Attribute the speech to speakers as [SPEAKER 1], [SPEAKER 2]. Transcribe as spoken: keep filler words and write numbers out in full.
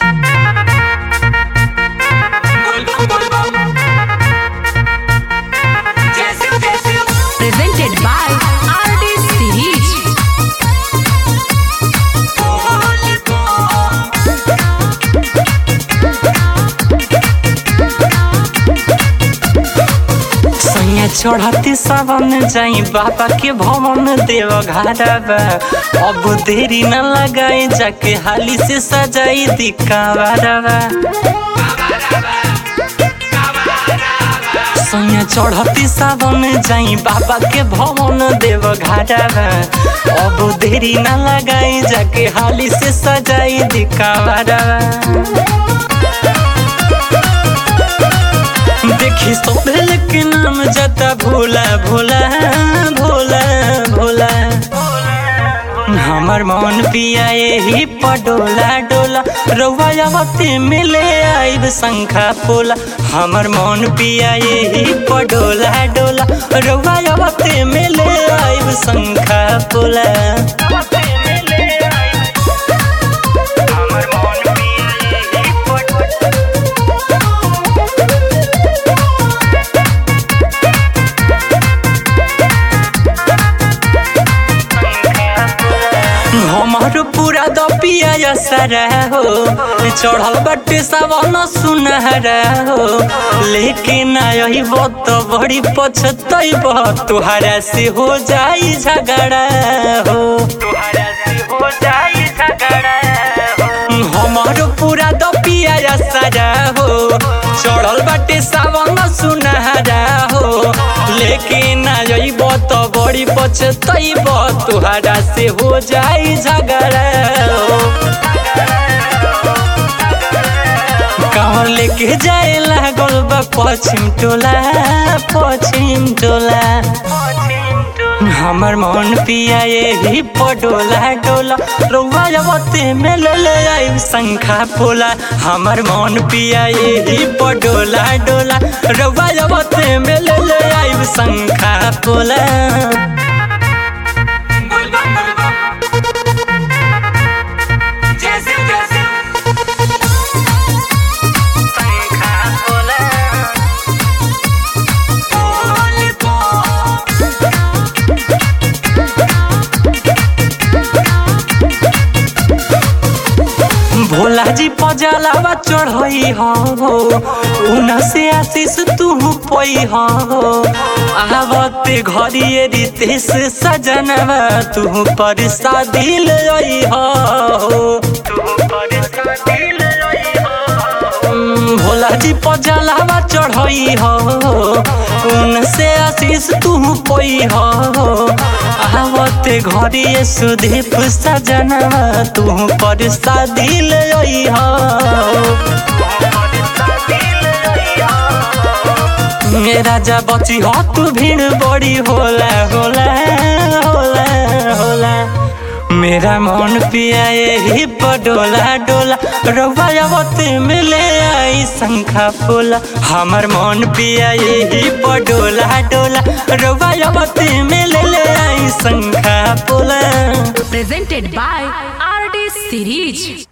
[SPEAKER 1] Presented by R D Series.
[SPEAKER 2] सैया चढ़ती सावन जाई बाबा के भवन देव घाटवा। अब देरी न लगाई जाके हाली से सजाई दिखावा। सैया चढ़ती सावन जाई बाबा के भवन देव घाटवा। अब देरी न लगाई जाके हाली से सजाई दिखावा। देखी सोहेल के नाम जता भोला भोला भोला भोला। हमर मन पिया यही पडोला डोला। रउआ आवते मिले आइब शंखा पोला। हमर मन पिया यही पडोला डोला। रउआ आवते मिले आइब शंखा पोला। हमारो पूरा दपिया सारा हो चढ़ल बटे सावन सुनहरा हो। लेकिन आई बहुत बड़ी पछतैब तुहरा से हो जाई झगड़ा हो। तुहरा से हो जाई झगड़ा हो। हमारो पूरा दपिया सारा हो चढ़ल बटे सावन सुनहरा हो। लेकिन आई बहुत बड़ी पछतैब तुहरा से हो जाई झगड़ा हो। कहाँ लेके जाए लागल बा पश्चिम टोला पश्चिम टोला। हमर मन पिया यही पडोला डोला। रउआ आवते में ले आइब शंखा पोला। हमर मन पिया यही पडोला डोला। रउआ आवते में ले आइब शंखा पोला। भोला जी पजलावा चढ़ई हो उन से आशीष तू पई हो। आवते घरिए रितेश सजनवा तू परसादी लई हो। भोला जी पजलावा चढ़ई हो उन से आशीष तू पई हो। आवते घरिए सुदीप सजनवा तू परसादी लई हो। राजा बची हो तू भीड़ बड़ी होला होला होला होला। मेरा मन पिया यही पडोला डोला। रउआ आवते मिले आई शंखा पोला। हमर मन पिया यही पडोला डोला। रउआ आवते मिले आई शंखा पोला।
[SPEAKER 1] Presented by R D Series.